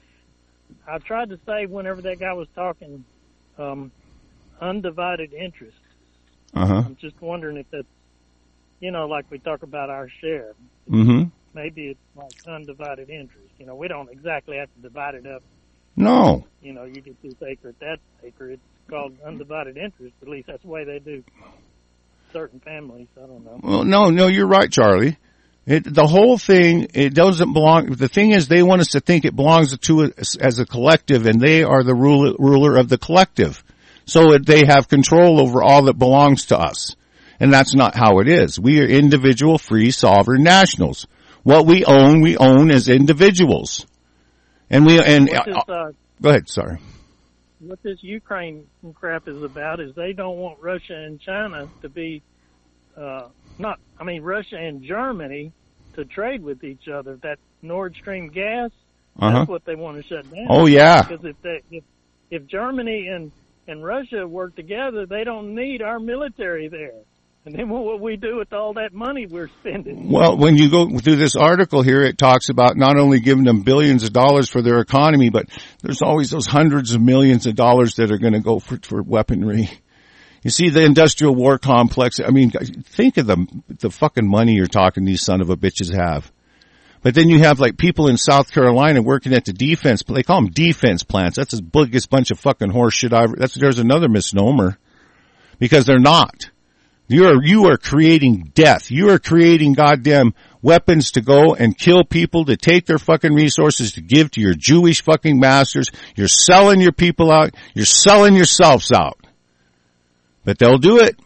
I tried to say whenever that guy was talking, um, undivided interest. Uh-huh. I'm just wondering if that's, you know, like we talk about our share. Mm-hmm. Maybe it's like undivided interest. You know, we don't exactly have to divide it up. No. You know, you get this acre, that acre. It's called undivided interest. At least that's the way they do certain families. I don't know. Well, no, no, you're right, Charlie. It, the whole thing, it doesn't belong. The thing is, they want us to think it belongs to us as a collective, and they are the ruler, ruler of the collective. So it, they have control over all that belongs to us. And that's not how it is. We are individual, free, sovereign nationals. What we own, we own as individuals. And we, and, What is, uh, go ahead, sorry. What this Ukraine crap is about is they don't want Russia and China to be, uh, not, I mean, Russia and Germany to trade with each other. That Nord Stream gas, uh-huh. that's what they want to shut down. Oh, yeah. Because if they, if, if Germany and, and Russia work together, they don't need our military there. And then what will we do with all that money we're spending? Well, when you go through this article here, it talks about not only giving them billions of dollars for their economy, but there's always those hundreds of millions of dollars that are going to go for, for weaponry. You see the industrial war complex. I mean, think of the, the fucking money you're talking these son of a bitches have. But then you have like people in South Carolina working at the defense, they call them defense plants. That's the biggest bunch of fucking horse shit I've, that's, there's another misnomer. Because they're not. You are, you are creating death. You are creating goddamn weapons to go and kill people, to take their fucking resources to give to your Jewish fucking masters. You're selling your people out. You're selling yourselves out. But they'll do it.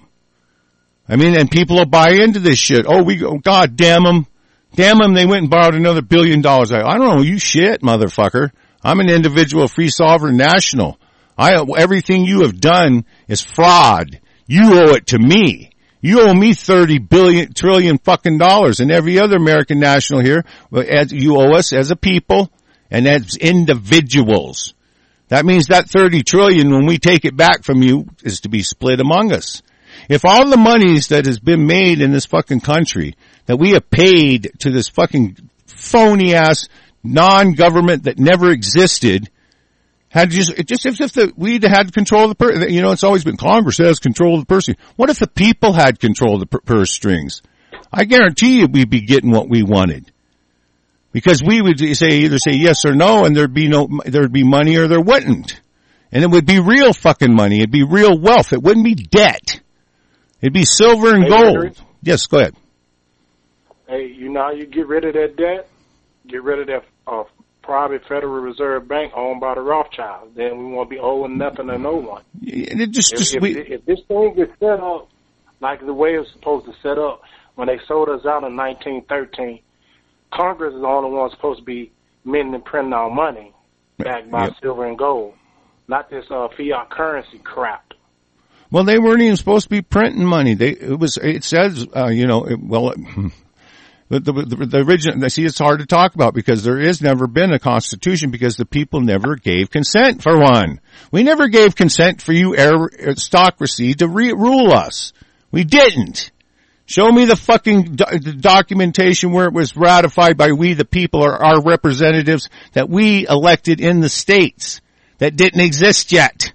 I mean, and people will buy into this shit. Oh, we go, God damn them. Damn them, they went and borrowed another billion dollars. I, I don't know, you shit, motherfucker. I'm an individual, free, sovereign national. I, everything you have done is fraud. You owe it to me. You owe me thirty billion, trillion fucking dollars, and every other American national here, as you owe us as a people and as individuals. That means that thirty trillion, when we take it back from you, is to be split among us. If all the monies that has been made in this fucking country, that we have paid to this fucking phony ass non-government that never existed, had just, just as if the, we'd had control of the purse. You know, it's always been Congress has control of the purse. What if the people had control of the purse strings? I guarantee you we'd be getting what we wanted. Because we would say, either say yes or no, and there'd be no, there'd be money or there wouldn't. And it would be real fucking money. It'd be real wealth. It wouldn't be debt. It'd be silver and hey, gold. Henry? Yes, go ahead. Hey, you know how you get rid of that debt? Get rid of that uh, private Federal Reserve Bank owned by the Rothschilds. Then we won't be owing nothing to no one. It just, if, just, if, we, if this thing gets set up like the way it's supposed to set up when they sold us out in nineteen thirteen, Congress is the only one supposed to be minting and printing our money backed by yep. silver and gold, not this uh, fiat currency crap. Well, they weren't even supposed to be printing money. They, it was, it says, uh, you know, it, well, it, the, the, the, the original, see, it's hard to talk about because there has never been a constitution because the people never gave consent for one. We never gave consent for you aristocracy to re- rule us. We didn't. Show me the fucking do- the documentation where it was ratified by we the people or our representatives that we elected in the states that didn't exist yet.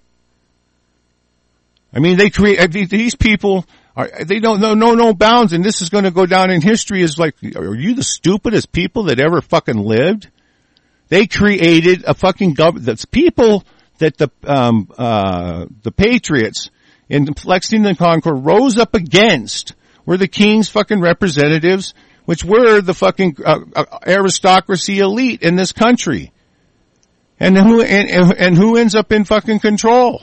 I mean, they create, these people are, they don't know, no, no bounds, and this is going to go down in history as like, are you the stupidest people that ever fucking lived? They created a fucking government, that's people that the, um, uh, the patriots in Lexington and Concord rose up against were the king's fucking representatives, which were the fucking uh, aristocracy elite in this country. And who, and, and who ends up in fucking control?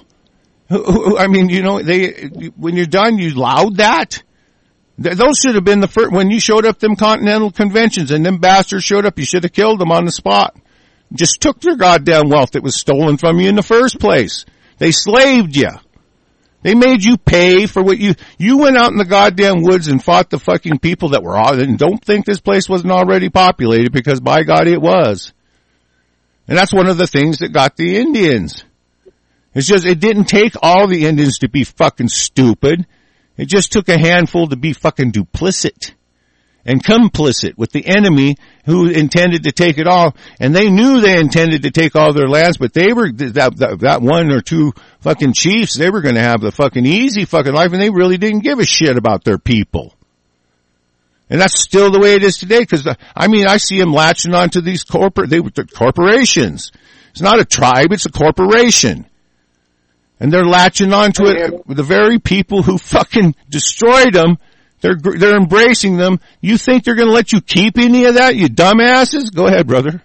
I mean, you know, they, when you're done, you allowed that? Those should have been the first, when you showed up them continental conventions and them bastards showed up, you should have killed them on the spot. Just took their goddamn wealth that was stolen from you in the first place. They slaved you. They made you pay for what you, you went out in the goddamn woods and fought the fucking people that were all, and don't think this place wasn't already populated because by God it was. And that's one of the things that got the Indians. It's just, it didn't take all the Indians to be fucking stupid. It just took a handful to be fucking duplicit and complicit with the enemy who intended to take it all. And they knew they intended to take all their lands, but they were, that, that, that one or two fucking chiefs, they were going to have the fucking easy fucking life, and they really didn't give a shit about their people. And that's still the way it is today, because, I mean, I see them latching onto these corporate, they were corporations. It's not a tribe, it's a corporation. And they're latching onto it. The very people who fucking destroyed them, they're they're embracing them. You think they're going to let you keep any of that, you dumbasses? Go ahead, brother.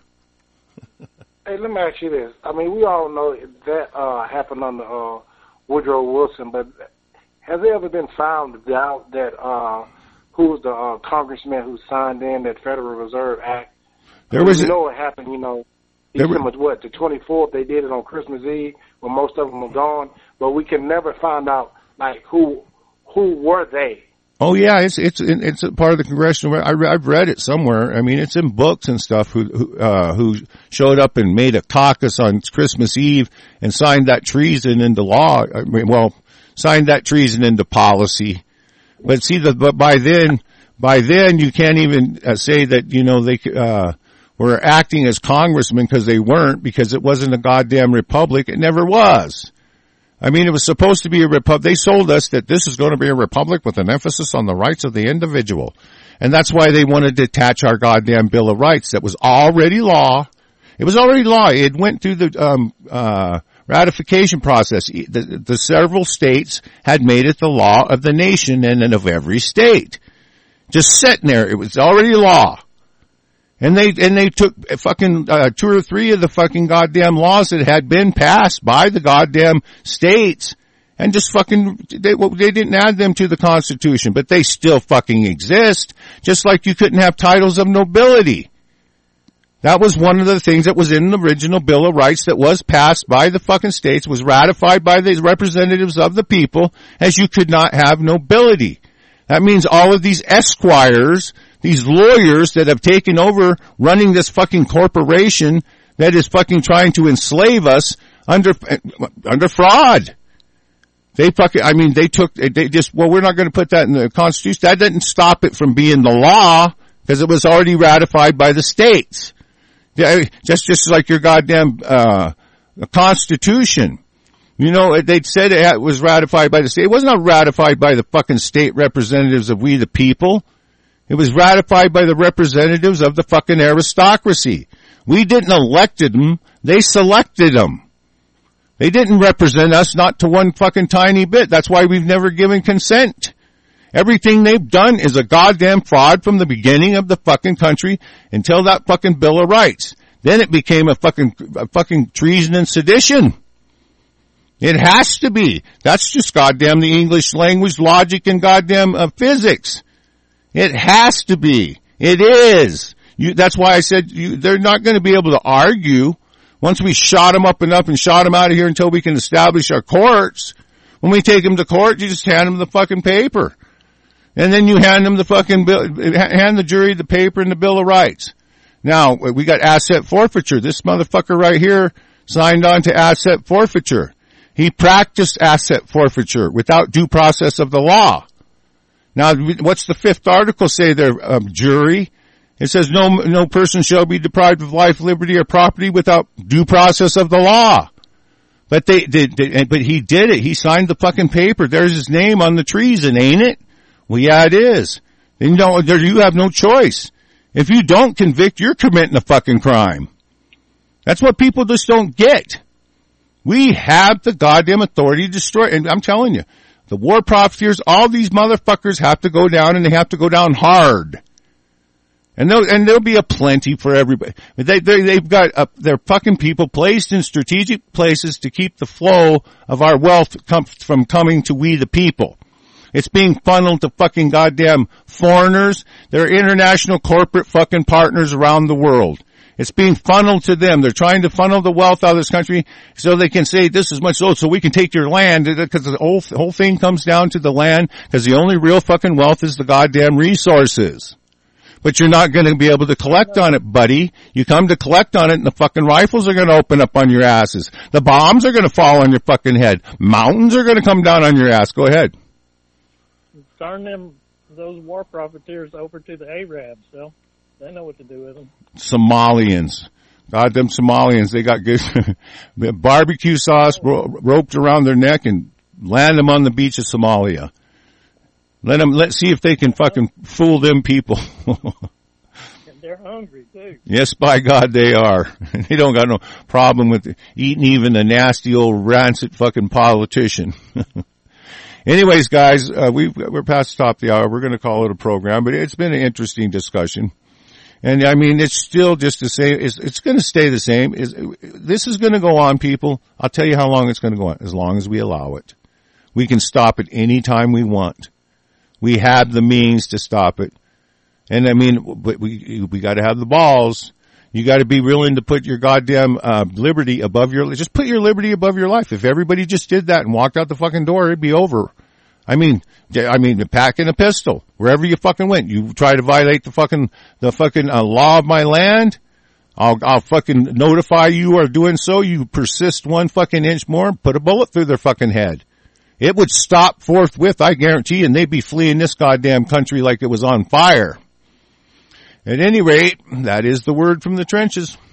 Hey, let me ask you this. I mean, we all know that uh, happened under uh, Woodrow Wilson, but has it ever been found out that uh, who was the uh, congressman who signed in that Federal Reserve Act? There was. You know what happened, you know. December, what, the twenty-fourth, they did it on Christmas Eve when most of them were gone, but we can never find out, like, who who were they? Oh, yeah, it's it's it's a part of the congressional, I, I've read it somewhere. I mean, it's in books and stuff who who, uh, who showed up and made a caucus on Christmas Eve and signed that treason into law. I mean, well, signed that treason into policy. But see, the, but by then, by then you can't even uh, say that, you know, they, uh, were acting as congressmen because they weren't, because it wasn't a goddamn republic. It never was. I mean, it was supposed to be a republic. They sold us that this is going to be a republic with an emphasis on the rights of the individual. And that's why they wanted to attach our goddamn Bill of Rights that was already law. It was already law. It went through the um uh ratification process. The, the several states had made it the law of the nation and of every state. Just sitting there. It was already law. And they, and they took fucking, uh, two or three of the fucking goddamn laws that had been passed by the goddamn states and just fucking, they, they didn't add them to the Constitution, but they still fucking exist. Just like you couldn't have titles of nobility. That was one of the things that was in the original Bill of Rights that was passed by the fucking states, was ratified by the representatives of the people, as you could not have nobility. That means all of these esquires, these lawyers that have taken over running this fucking corporation that is fucking trying to enslave us under, under fraud. They fucking, I mean, they took, they just, well, we're not going to put that in the Constitution. That didn't stop it from being the law because it was already ratified by the states. Just, just like your goddamn, uh, Constitution. You know, they said it was ratified by the state. It was not ratified by the fucking state representatives of we the people. It was ratified by the representatives of the fucking aristocracy. We didn't elect them. They selected them. They didn't represent us, not to one fucking tiny bit. That's why we've never given consent. Everything they've done is a goddamn fraud from the beginning of the fucking country until that fucking Bill of Rights. Then it became a fucking, a fucking treason and sedition. It has to be. That's just goddamn the English language, logic, and goddamn uh, physics. It has to be. It is. You, that's why I said you, they're not going to be able to argue. Once we shot them up enough and shot them out of here until we can establish our courts, when we take them to court, you just hand them the fucking paper. And then you hand them the fucking bill, hand the jury the paper and the Bill of Rights. Now, we got asset forfeiture. This motherfucker right here signed on to asset forfeiture. He practiced asset forfeiture without due process of the law. Now, what's the fifth article say there, um, jury? It says no, no person shall be deprived of life, liberty, or property without due process of the law. But they, they, they, but he did it. He signed the fucking paper. There's his name on the treason, ain't it? Well, yeah, it is. And you know, you have no choice. If you don't convict, you're committing a fucking crime. That's what people just don't get. We have the goddamn authority to destroy, and I'm telling you, the war profiteers, all these motherfuckers have to go down, and they have to go down hard. And there'll, and there'll be a plenty for everybody. They, they, they've got uh, their fucking people placed in strategic places to keep the flow of our wealth com- from coming to we the people. It's being funneled to fucking goddamn foreigners. They're international corporate fucking partners around the world. It's being funneled to them. They're trying to funnel the wealth out of this country so they can say this is much so, so we can take your land, because the whole, whole thing comes down to the land, because the only real fucking wealth is the goddamn resources. But you're not going to be able to collect on it, buddy. You come to collect on it and the fucking rifles are going to open up on your asses. The bombs are going to fall on your fucking head. Mountains are going to come down on your ass. Go ahead. Turn them, those war profiteers over to the Arabs, so they know what to do with them. Somalians. God, them Somalians, they got good barbecue sauce ro- roped around their neck and land them on the beach of Somalia. Let them, let's see if they can fucking fool them people. They're hungry too. Yes, by God, they are. They don't got no problem with eating even a nasty old rancid fucking politician. Anyways, guys, uh, we, we're past the top of the hour. We're going to call it a program, but it's been an interesting discussion. And I mean, it's still just the same. It's, it's going to stay the same. It's, this is going to go on, people. I'll tell you how long it's going to go on. As long as we allow it. We can stop it any time we want. We have the means to stop it. And I mean, but we, we gotta have the balls. You gotta be willing to put your goddamn, uh, liberty above your, just put your liberty above your life. If everybody just did that and walked out the fucking door, it'd be over. I mean, I mean, packing a pistol, wherever you fucking went, you try to violate the fucking, the fucking, uh, law of my land, I'll, I'll fucking notify you are doing so. You persist one fucking inch more, put a bullet through their fucking head. It would stop forthwith, I guarantee, and they'd be fleeing this goddamn country like it was on fire. At any rate, that is the word from the trenches.